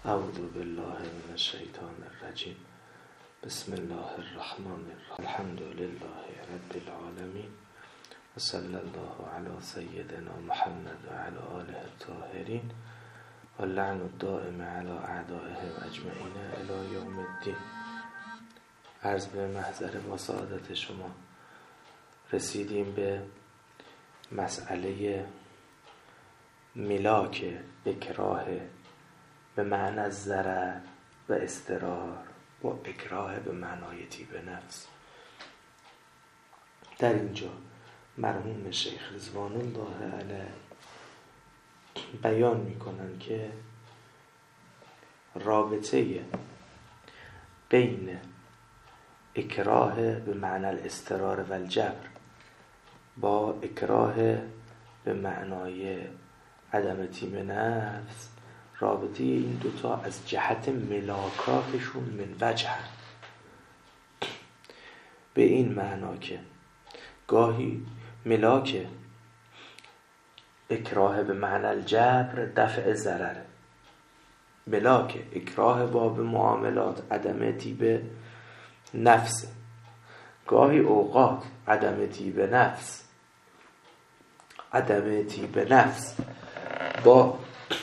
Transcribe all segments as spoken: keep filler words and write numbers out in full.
اعوذ بالله من الشیطان الرجیم. بسم الله الرحمن الرحیم. الحمد لله رب العالمین و صلی الله علی سیدنا محمد و علی آله الطاهرین و لعن الدائم علی اعدائهم اجمعین الی یوم الدین. عرض به محضر و سعادت شما رسیدیم به مسئله ملاک اکراه به معنی ضرر و اضطرار و اکراه به معنای طیب نفس. در اینجا مرحوم شیخ رضوان الله علیه بیان میکنن که رابطه بین اکراه به معنی الاضطرار و الجبر با اکراه به معنای عدم طیب نفس، رابطه این دوتا از جهت ملاکاتشون من وجه، به این معنا که گاهی ملاک اکراه به معنی الجبر دفع ضرره، ملاک اکراه باب معاملات عدم طیب نفس، گاهی اوقات عدم طیب نفس عدم طیب نفس با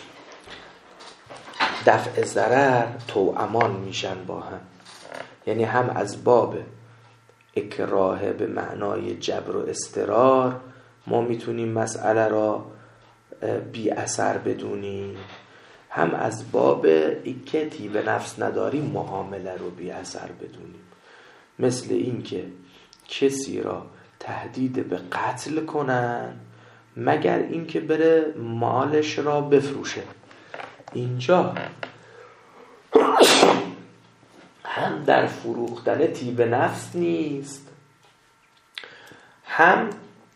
دفع ضرر توامان میشن با هم. یعنی هم از باب اکراه به معنای جبر و اضطرار ما میتونیم مسئله را بی اثر بدونیم، هم از باب اینکه طیب نفس نداریم معامله رو بی اثر بدونیم. مثل این که کسی را تهدید به قتل کنن مگر اینکه بره مالش را بفروشه. اینجا هم در فروختن طیب نفس نیست، هم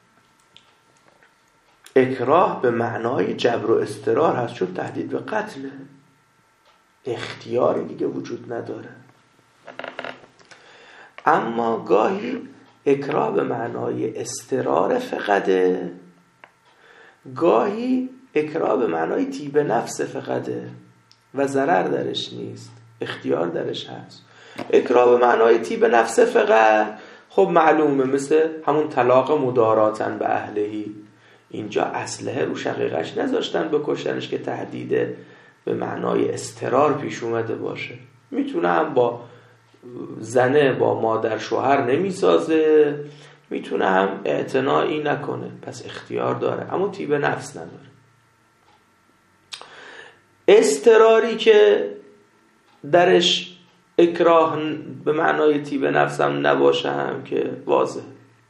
اکراه به معنای جبر و اضطرار هست، چون تهدید به قتله، اختیاری دیگه وجود نداره. اما گاهی اکراه به معنای اضطرار فقده، گاهی اکراه به معنای طیب نفس فقده و ضرر درش نیست، اختیار درش هست. اکراه به معنای طیب نفس فقط خب معلومه، مثل همون طلاق مداراتن به اهلهی، اینجا اسلحه رو شقیقش نذاشتن بکشتنش که تهدید به معنای اضطرار پیش اومده باشه. میتونه هم با زنه با مادر شوهر نمیسازه، میتونه هم اعتنایی نکنه، پس اختیار داره اما طیب نفس نداره. اضطراری که درش اکراه به معنای طیب نفس هم نباشه هم که واضح.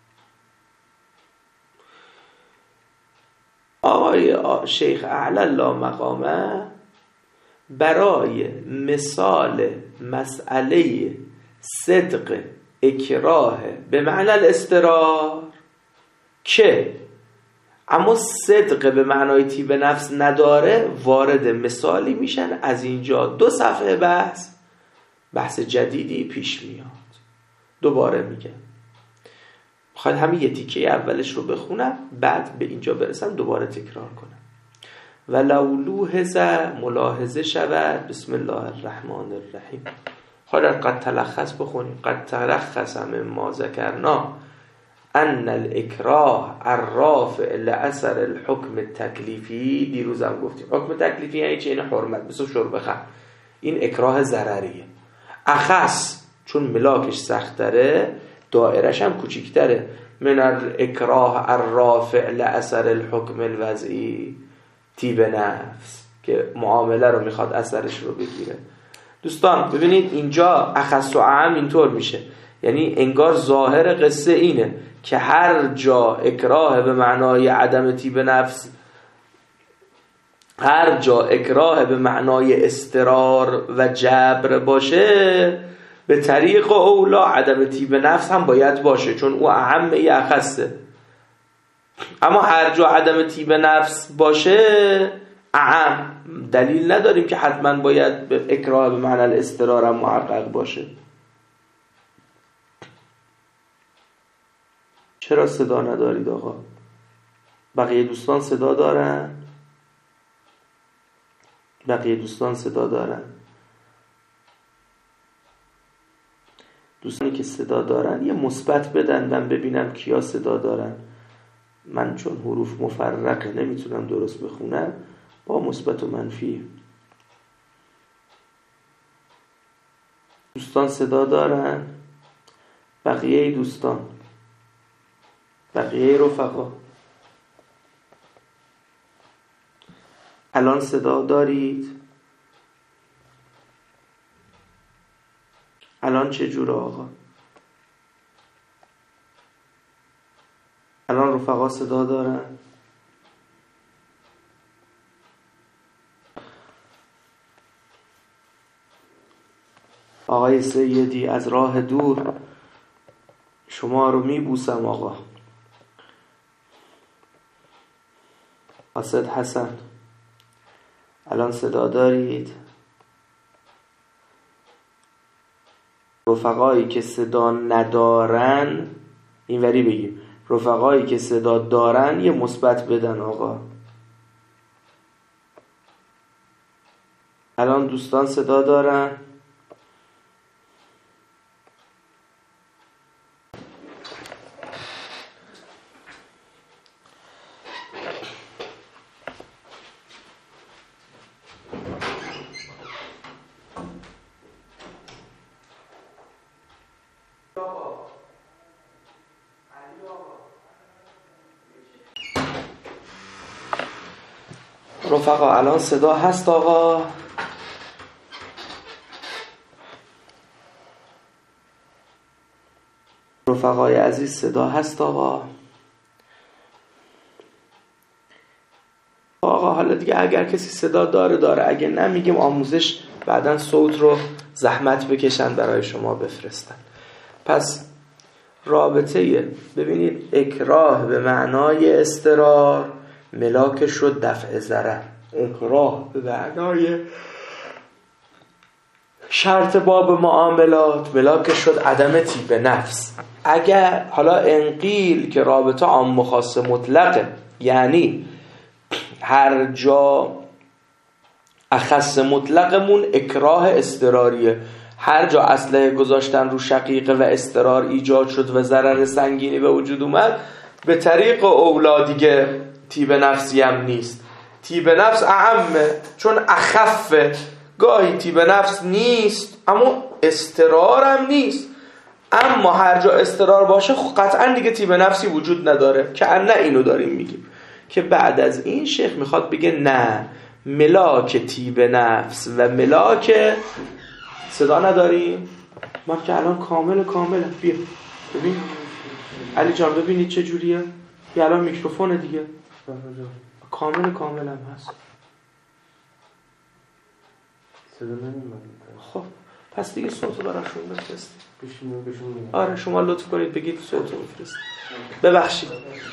آقای شیخ اعلی الله مقامه برای مثال مسئله صدق اکراه به معنی الاضطرار که اما صدق به معنای طیب نفس نداره، وارد مثالی میشن. از اینجا دو صفحه بحث بحث جدیدی پیش میاد. دوباره میگم بخواید همین یه تیکه اولش رو بخونم، بعد به اینجا برسم دوباره تکرار کنم. ولو لوحظ ملاحظه شود. بسم الله الرحمن الرحیم. خواهد قد تلخص بخونیم. قد تلخص مما ذکرنا ان الاکراه الرافع لاثر الحکم التکلیفی. دیروزم گفتیم حکم تکلیفی یعنی چه؟ این حرمت، مثل شرب خمر. این اکراه ضرریه. اخص چون ملاکش سخت‌تره، دایرش هم کوچیک‌تره، من الاکراه الرافع لاثر الحکم الوضعی، طیب نفس که معامله رو میخواد اثرش رو بگیره. دوستان ببینید اینجا اخص و اعم اینطور میشه، یعنی انگار ظاهر قصه اینه که هر جا اکراه به معنای عدم طیب نفس، هر جا اکراه به معنای اضطرار و جبر باشه، به طریق اولا عدم طیب نفس هم باید باشه، چون او اعم ای اخصه. اما هر جا عدم طیب نفس باشه اعم، دلیل نداریم که حتما باید به اکراه به معنی الاضطرار هم محقق باشه. چرا صدا ندارید آقا؟ بقیه دوستان صدا دارن؟ بقیه دوستان صدا دارن؟ دوستانی که صدا دارن یه مثبت بدن من ببینم کیا صدا دارن. من چون حروف مفرقه نمیتونم درست بخونم، با مثبت و منفی. دوستان صدا دارن؟ بقیه دوستان، بقیه رفقا الان صدا دارید؟ الان چه جوره آقا؟ الان رفقا صدا دارن؟ آقای سیدی از راه دور شما رو میبوسم آقا. قاصد حسن الان صدا دارید؟ رفقایی که صدا ندارن اینوری بگیم، رفقایی که صدا دارن یه مثبت بدن آقا. الان دوستان صدا دارن؟ رفقا الان صدا هست آقا؟ رفقای عزیز صدا هست آقا؟ آقا حالا دیگه اگر کسی صدا داره داره، اگه نه میگیم آموزش بعدن صوت رو زحمت بکشن برای شما بفرستن. پس رابطه ببینید اکراه به معنای استرار ملاکش شد دفع ضرر. اکراه به معنای شرط باب معاملات ملاکش شد عدم طیب نفس. اگر حالا انقیل که رابطه عام خاص مطلقه، یعنی هر جا اخص مطلقمون اکراه استراریه، هر جا اسلحه گذاشتن رو شقیقه و استرار ایجاد شد و ضرر سنگینی به وجود اومد، به طریق اولا دیگه طیب نفسی هم نیست. طیب نفس اعمه چون اخفه، گاهی طیب نفس نیست اما استرار هم نیست، اما هر جا استرار باشه قطعا دیگه طیب نفسی وجود نداره، که نه اینو داریم میگیم. که بعد از این شیخ میخواد بگه نه، ملاک طیب نفس و ملاک صدا نداریم ما که الان کامل کامل بیا ببین علی جان، ببینید چه جوریه. یه الان میکروفون دیگه کامل کامل هم هست. صدا نمیاد. خب پس دیگه صوتو براشون بفرست. بشینو بشینو. آره شما لطف کنید بگید صوتو بفرست. ببخشید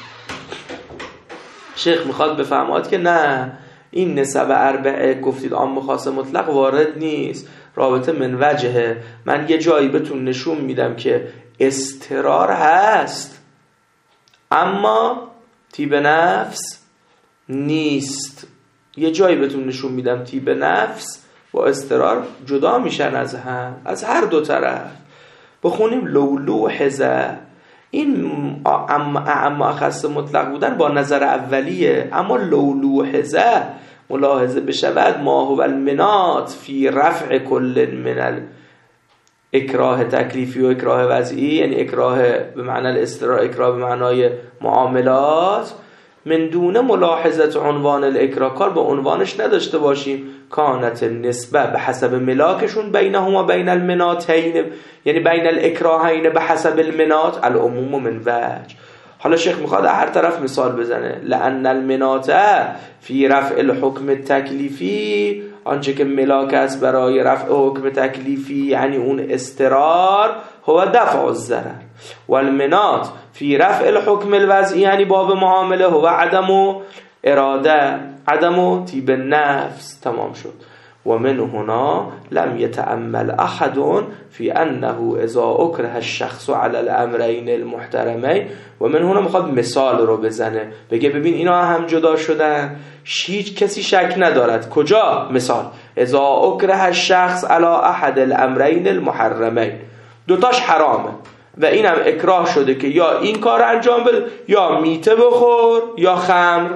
شیخ میخواد بفهماد که نه، این نسب اربعه گفتید عام خاص مطلق وارد نیست، رابطه من وجهه. من یه جایی بهتون نشون میدم که استرار هست اما طیب نفس نیست. یه جایی بهتون نشون میدم طیب نفس با استرار جدا میشن از هم، از هر دو طرف. بخونیم لولو حزه، این اما اخص مطلق بودن با نظر اولیه، اما لولو حزه ملاحظه بشود ما هو المنات فی رفع کل من اکراه تکلیفی و اکراه وضعی، یعنی اکراه به معنی الاسترار، اکراه به معنای معاملات، من دون ملاحظت عنوان الاکراه، کار با عنوانش نداشته باشیم. کانت نسبه به حسب ملاکشون بینهما بین المناتین، یعنی بین الاکراهین به حسب المنات العموم من وجه. حالا شیخ میخواد هر طرف مثال بزنه. لأن المنات فی رفع الحکم تکلیفی، آنچه که ملاک است برای رفع حکم تکلیفی یعنی اون استرار، هو دفع الضرر، والمنات فی رفع الحکم الوضعی یعنی باب معامله، هو عدم اراده، عدم طیب نفس. تمام شد. و من هنا لم يتأمل احد في انه اذا اکره الشخص على الامرین المحترمین. و من هنا میخواد مثال رو بزنه، بگه ببین اینا هم جدا شدن، هیچ کسی شک ندارد. کجا؟ مثال اذا اکره الشخص على احد الامرین المحرمین، دوتاش حرامه و اینم اکراه شده که یا این کار انجام بده، یا میته بخور یا خمر.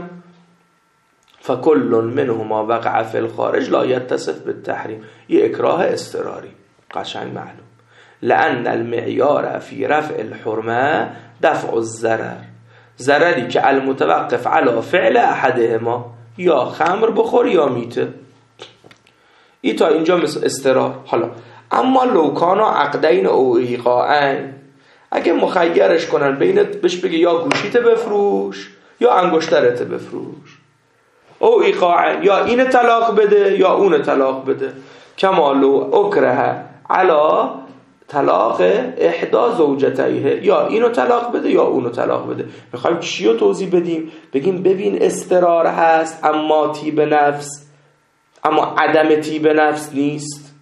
فکل منهما وقع فی الخارج لا یتصف بالتحریم. یه اکراه اضطراری قشنگ معلوم. لأن المعیار فی رفع الحرمه دفع الضرر، ضرری که المتوقف علی فعل احدهما، یا خمر بخور یا میته. ای تا اینجا مثل اضطرار. حالا اما لو کانا عقدین او ایقاعین، اگه مخیرش کنن بین بهش بگه یا گوشیت بفروش یا انگشترت بفروش، او ایقاعین، یا این طلاق بده یا اون طلاق بده. کما لو اکره علا طلاق احدا زوجتیه، یا اینو طلاق بده یا اونو طلاق بده. میخوایم چیو توضیح بدیم؟ بگیم ببین اضطرار هست اما طیب نفس، اما عدم طیب نفس نیست.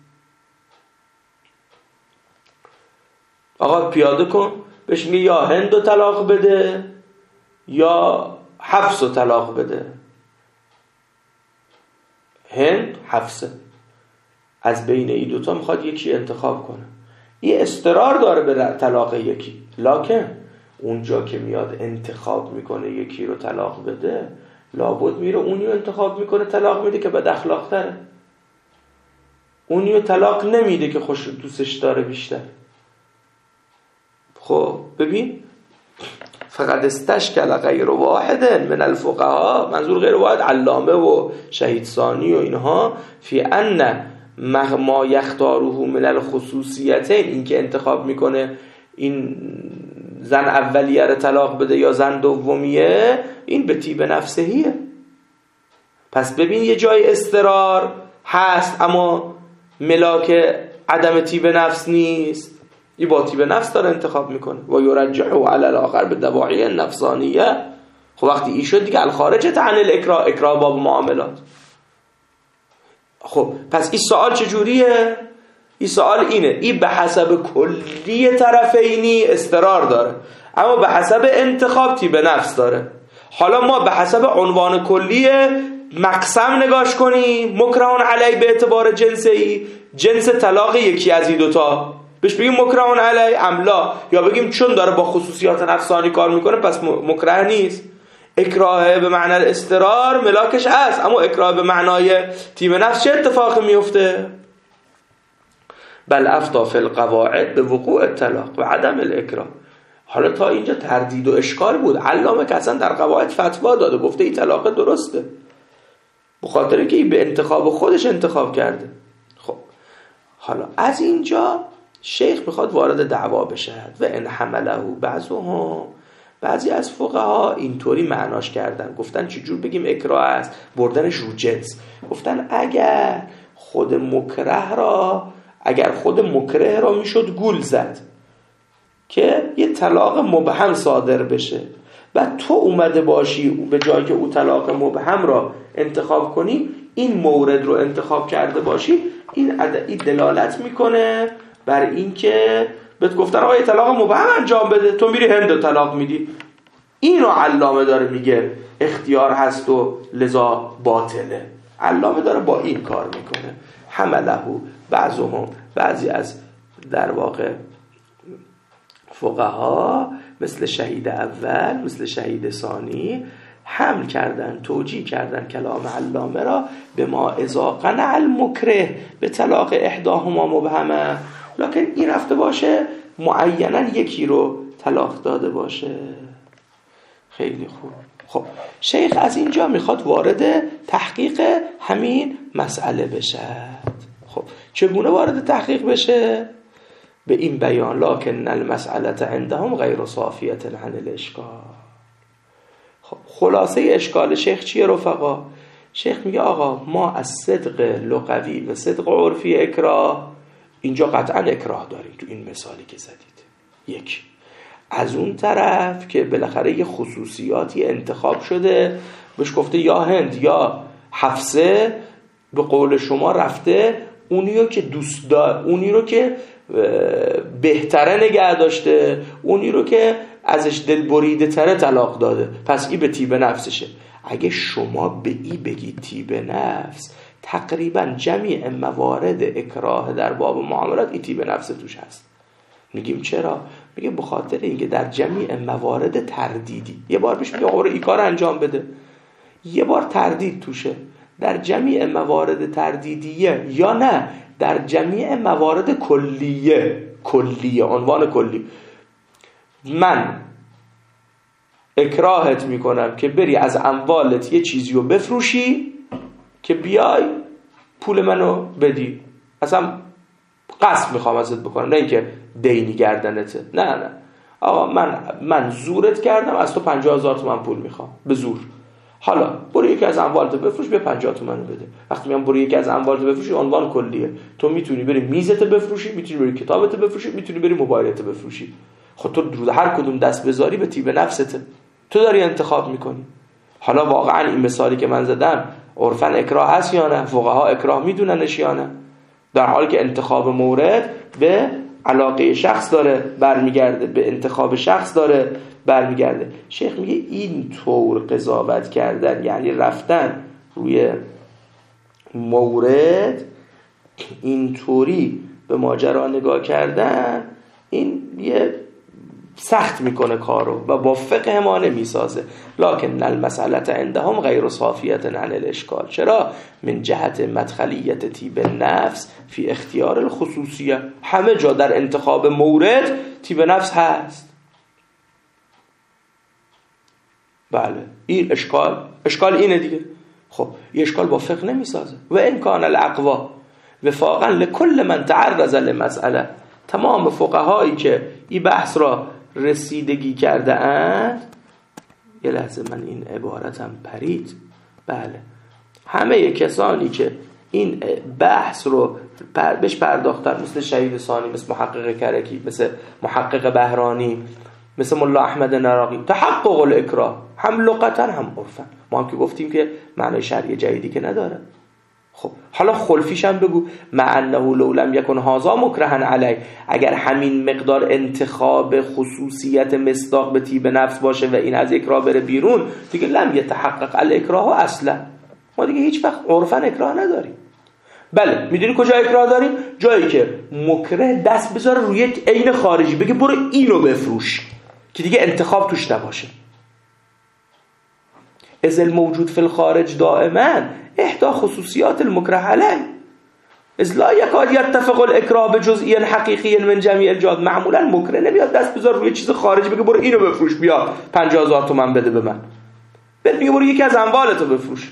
آقا پیاده کن، بهش میگه یا هندو طلاق بده یا حفظو طلاق بده. هند حفظه، از بین این دوتا میخواد یکی انتخاب کنه. یه اضطرار داره به طلاق یکی، لکن اونجا که میاد انتخاب میکنه یکی رو طلاق بده، لابد میره اونی رو انتخاب میکنه طلاق میده که بد اخلاق تره، اونی رو طلاق نمیده که خوش دوستش داره بیشتر. خب ببین، فقط استشکل غیر واحد من الفقهاء، منظور غیر واحد علامه و شهید ثانی و اینها، فی ان ما یختاره من الخصوصیتین، این که انتخاب میکنه این زن اولیه رو طلاق بده یا زن دومیه، این به طیب نفسهیه. پس ببین یه جای اضطرار هست اما ملاک عدم طیب نفس نیست، این با طیب نفس داره انتخاب میکنه. و یرجعه علی الاخر به دواعی نفسانیه. خب وقتی این شد دیگه الخارجه عن الاکراه، اکراه باب معاملات. خب پس این سوال چجوریه؟ این سوال اینه، این به حسب کلی طرفینی اضطرار داره اما به حسب انتخاب طیب نفس داره. حالا ما به حسب عنوان کلی مقسم نگاش کنیم، مکرهون علی به اعتبار جنسی، جنس طلاق یکی از این دوتا، بهش بگیم مکرهون علی املا، یا بگیم چون داره با خصوصیات نفسانی کار میکنه پس مکره نیست. اکراه به معنی اضطرار ملاکش هست، اما اکراه به معنای طیب نفس چه اتفاقی میفته؟ بل افتا فی القواعد به وقوع الطلاق و عدم الاکراه. حالا تا اینجا تردید و اشکال بود، علامه که اصلا در قواعد فتوا داده، گفته این طلاق درسته، به خاطر اینکه این به انتخاب خودش انتخاب کرده. خب حالا از اینجا شیخ میخواد وارد دعوا بشه. و ان حمله بعضهم، بعضی از فقها اینطوری معناش کردن، گفتن چجور بگیم اکراه است، بردنش رو جنس. گفتن اگر خود مکره را اگر خود مکره را میشد گول زد که یه طلاق مبهم صادر بشه و تو اومده باشی به جایی که او طلاق مبهم را انتخاب کنی این مورد رو انتخاب کرده باشی، این این دلالت میکنه بر این که بهت گفتن آقا یه طلاق مبهم انجام بده، تو میری هند طلاق میدی. اینو علامه داره میگه اختیار هست و لذا باطله. علامه داره با این کار میکنه. حمله بعضهم، بعضی از در واقع فقها مثل شهید اول مثل شهید ثانی حمل کردن، توجیه کردن کلام علامه را به ما اذا قنع المکره به طلاق احداهما مبهمه، لکن این رفته باشه معینا یکی رو طلاق داده باشه. خیلی خوب. خب شیخ از اینجا میخواد وارد تحقیق همین مسئله بشه. خب چگونه وارد تحقیق بشه؟ به این بیان لکن المسئله عندهم غیر صافیه عن الاشکال. خب خلاصه اشکال شیخ چیه رفقا؟ شیخ میگه آقا ما از صدق لغوی و صدق عرفی اکراه اینجا قطعا اکراه داریم تو این مثالی که زدید. یک، از اون طرف که بالاخره یه خصوصیاتی انتخاب شده، بهش گفته یا هند یا حفصه، به قول شما رفته اونی رو که دوست داره، اونی رو که بهتره نگه داشته، اونی رو که ازش دل بریده تره طلاق داده، پس این به طیب نفسشه. اگه شما به ای بگید طیب نفس، تقریبا جمیع موارد اکراه در باب معاملات این طیب نفس توش هست. میگیم چرا؟ میگه به خاطر اینکه در جمیع موارد تردیدی، یه بار بهش میگه آقا این کار انجام بده، یه بار تردید توشه، در جمیع موارد تردیدیه یا نه در جمیع موارد کلیه، کلیه عنوان کلی، من اکراهت میکنم که بری از اموالت یه چیزی رو بفروشی که بیای پول منو بدی، اصلا قصد میخوام ازت بکنم، نه اینکه دینی گردنته، نه نه آقا من من زورت کردم، از تو پنجاه هزار تومان پول میخوام به زور، حالا برو یکی از اموالت بفروش بیا پنجاه تومان بده. وقتی میگم برو یکی از اموالت بفروشی عنوان کلیه، تو میتونی بری میزت بفروشی، میتونی بری کتابت بفروشی، میتونی بری موبایلت بفروشی. خب تو رو هر کدوم دست بذاری به طیب نفسته، تو داری انتخاب میکنی. حالا واقعا این مثالی که من زدم عرفاً اکراه هست یا نه؟ فقها اکراه میدوننش یا نه؟ در حالی که انتخاب مورد به علاقه شخص داره برمیگرده، به انتخاب شخص داره برمیگرده. شیخ میگه این طور قضاوت کردن، یعنی رفتن روی مورد اینطوری به ماجرا نگاه کردن، این یه سخت میکنه کارو و با فقه ما نمیسازه. لکن المسئله عندهم غیر صافیه عن الاشکال. چرا؟ من جهت مدخلیت طیب نفس فی اختیار الخصوصیه. همه جا در انتخاب مورد طیب نفس هست. بله این اشکال، اشکال اینه دیگه. خب این اشکال با فقه نمیسازه. و ان کان الاقوا وفاقا لكل من تعرض للمسئله. تمام فقهایی که این بحث را رسیدگی کرده اند، یه لحظه من این عبارتم پرید، بله همه کسانی که این بحث رو بهش پرداختن، مثل شهید ثانی، مثل محقق کرکی، مثل محقق بهرانی، مثل ملا احمد نراقی، تحقق الاکراه هم لغتا هم عرفا. ما هم که گفتیم که معنی شرعی جدیدی که نداره. خب حالا خلفیش هم بگو، مع انه لو لم یکن هذا مکرها علی، اگر همین مقدار انتخاب خصوصیت مصداق به طیب نفس باشه و این از اکراه بره بیرون، دیگه لم یتحقق الاکراه اصلا، ما دیگه هیچ وقت عرفا اکراه نداریم. بله میدونی کجا اکراه داریم؟ جایی که مکره دست بذاره روی عین خارجی بگه برو اینو بفروش، که دیگه انتخاب توش نباشه. از الموجود فی الخارج دائما احدى خصوصیات المکره علیه، از لا یکاد یتفق الاکراه بجزئی حقیقی من جمیع الجهات. معمولا مکره نمیاد دست بذار روی چیز خارجی بگه برو اینو بفروش، بیا پنجاه هزار تومان بده به من، بهت میگه برو یکی از اموالتو بفروش.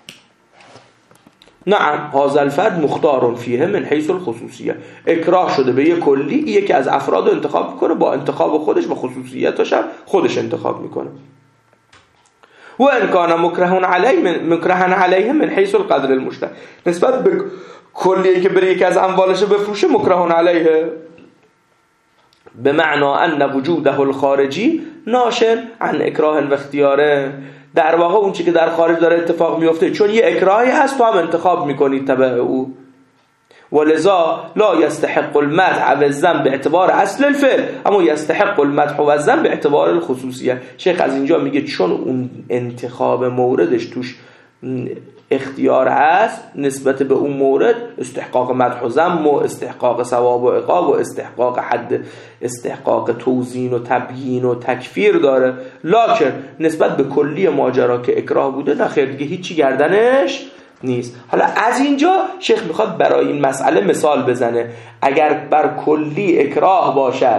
نعم هذا الفرد مختار فیه من حیث الخصوصیه، اکراه شده به یه کلی، یکی از افراد رو انتخاب میکنه، با انتخاب خودش و خصوصیتش هم خودش انتخاب میکنه. و ان کان مکرهون علیه مکرهن علیه من حیث القدر المشترک، نسبت به کلی که بره یکی از اموالش بفروشه مکرهون علیه، به معنا ان وجوده الخارجی ناشر عن اکراه و اختیاره. در واقع اون چیزی که در خارج داره اتفاق میفته چون یه اکراهی هست، تو هم انتخاب میکنی تبع او. ولذا لا يستحق المدح و الذم باعتبار اصل الفعل، اما يستحق المدح و الذم باعتبار الخصوصیه. شیخ از اینجا میگه چون اون انتخاب موردش توش اختیار هست نسبت به اون مورد، استحقاق مدح و ذم و استحقاق ثواب و عقاب و استحقاق حد، استحقاق توزین و تبیین و تکفیر داره، لکن نسبت به کلی ماجرا که اکراه بوده نه خیر دیگه هیچی گردنش نیست. حالا از اینجا شیخ میخواد برای این مسئله مثال بزنه. اگر بر کلی اکراه باشد،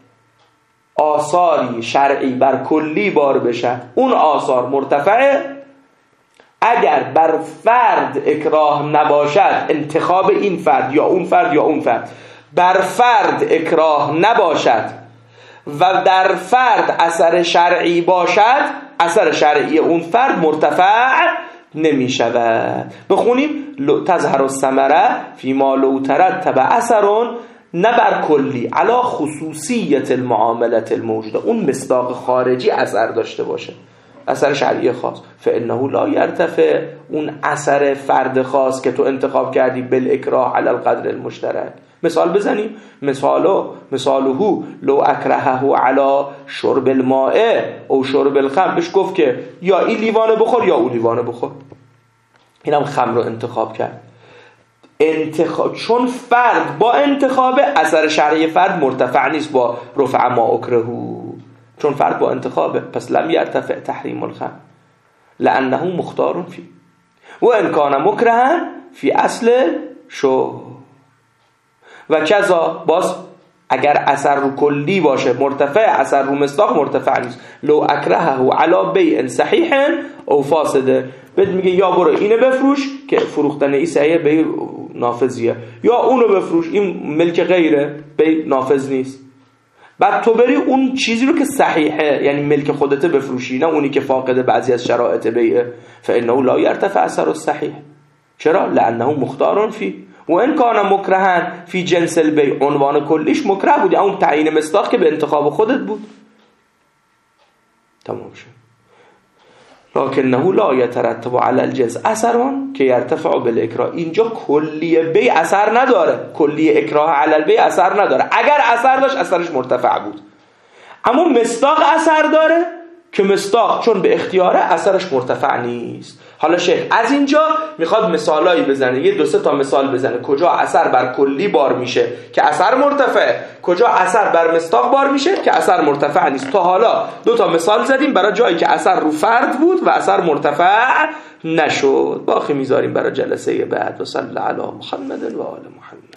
آثاری شرعی بر کلی بار بشد، اون آثار مرتفعه. اگر بر فرد اکراه نباشد، انتخاب این فرد یا اون فرد یا اون فرد، بر فرد اکراه نباشد و در فرد اثر شرعی باشد، اثر شرعی اون فرد مرتفع نمی شود. بخونیم تظهر الثمره فیما لو ترتب اثر، نه بر کلی علا خصوصیت المعاملت الموجوده، اون مصداق خارجی اثر داشته باشه. اثر شرعی خاص. فانه لا یرتفع، اون اثر فرد خاص که تو انتخاب کردی بالاکراه علی القدر المشترک. مثال بزنیم. مثالو مثالهو لو اکرهه علی شرب الماء او شرب الخمر، بهش گفت که یا این لیوانه بخور یا اون لیوانه بخور، اینم خمر رو انتخاب کرد. انتخاب چون فرد با انتخاب، اثر شرعی فرد مرتفع نیست با رفع ما اکرهو، چون فرد با انتخابه. پس لم یرتفع تحریم الخمر لانه مختار فی و ان کان مکرها فی اصل شو. و کذا باز اگر اثر رو کلی باشه مرتفع، اثر رو مصداق مرتفع نیست. لو اکرهه علی بیع صحیح او فاسده، بهت میگه یا برو اینو بفروش که فروختن این صحیح بیع نافذیه، یا اونو بفروش این ملک غیره بیع نافذ نیست. بعد تو بری اون چیزی رو که صحیحه یعنی ملک خودته بفروشی، نه اونی که فاقد بعضی از شرایط بیعه. فانه لا یرتفع اثر الصحیح. چرا؟ لانه مختار فی و ان کان مکرها فی جنس البیع، عنوان کلیش مکره بود، اون تعیین مصداق که به انتخاب خودت بود. تمام شد. لکنه لا یترتب علی الجنس اثرون که یرتفع بالاکراه. اینجا کلی بیع اثر نداره، کلی اکراه علی البیع اثر نداره. اگر اثر داشت اثرش مرتفع بود. اما مصداق اثر داره که مصداق چون به اختیاره اثرش مرتفع نیست. حالا شیخ از اینجا میخواد مثالایی بزنه، یه دو سه تا مثال بزنه کجا اثر بر کلی بار میشه که اثر مرتفع، کجا اثر بر مصداق بار میشه که اثر مرتفع نیست. تا حالا دو تا مثال زدیم برای جایی که اثر رو فرد بود و اثر مرتفع نشد. باقی میذاریم برای جلسه بعد. و صلی الله علی محمد و آل محمد.